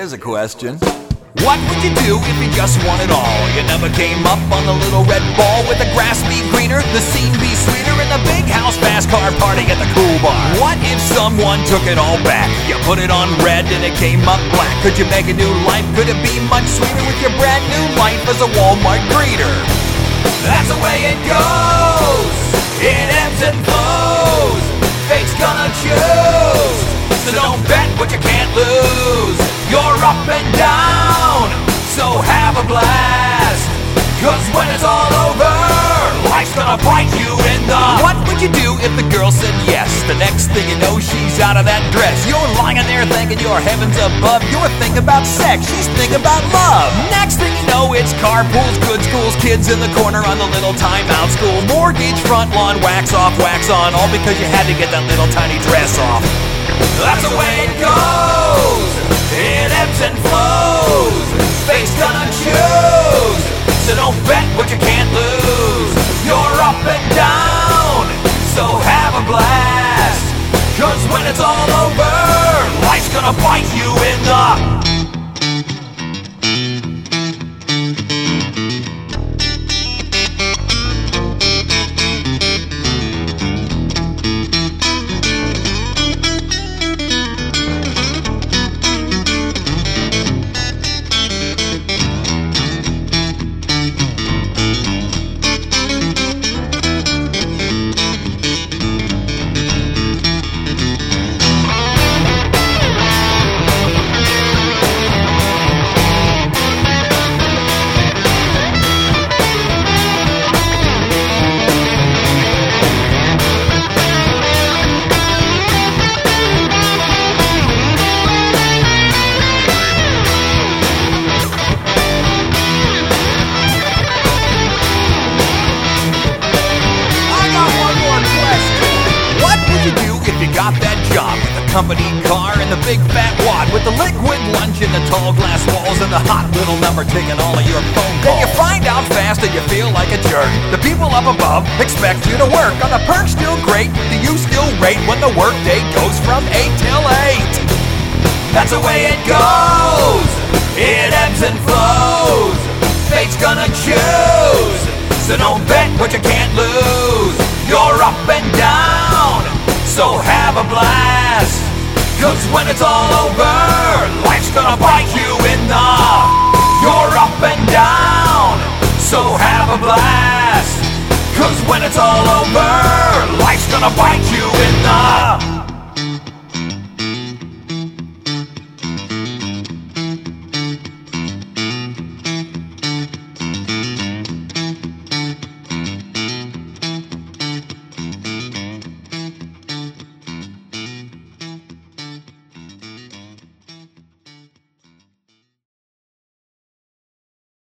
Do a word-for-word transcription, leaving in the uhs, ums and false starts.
Here's a question. What would you do if you just won it all? You never came up on the little red ball. With the grass be greener, the scene be sweeter, and the big house fast car party at the cool bar. What if someone took it all back? You put it on red and it came up black. Could you make a new life? Could it be much sweeter with your brand new life as a Walmart greeter? That's the way it goes. It ebbs and flows. Fate's gonna choose. So don't bet what you can't lose. You're up and down, so have a blast. Cause when it's all over, life's gonna bite you in the... What would you do if the girl said yes? The next thing you know, she's out of that dress. You're lying there thinking you're heavens above. You're thinking about sex, she's thinking about love. Next thing you know, it's carpools, good schools, kids in the corner on the little timeout school. Mortgage, front lawn, wax off, wax on. All because you had to get that little tiny dress off. That's the way it goes. It ebbs and flows. Fate's gonna choose. So don't bet what you can't lose. You're up and down, so have a blast. Cause when it's all over, life's gonna bite you in the... Got that job with the company car and the big fat wad, with the liquid lunch and the tall glass walls and the hot little number taking all of your phone calls. Then you find out fast that you feel like a jerk. The people up above expect you to work. Are the perks still great? Do you still rate when the work day goes from eight till eight? That's the way it goes. It ebbs and flows. Fate's gonna choose. So don't bet what you can't lose. You're up and down, so have a blast. Cause when it's all over, life's gonna bite you in the... You're up and down, so have a blast. Cause when it's all over, life's gonna bite you in the...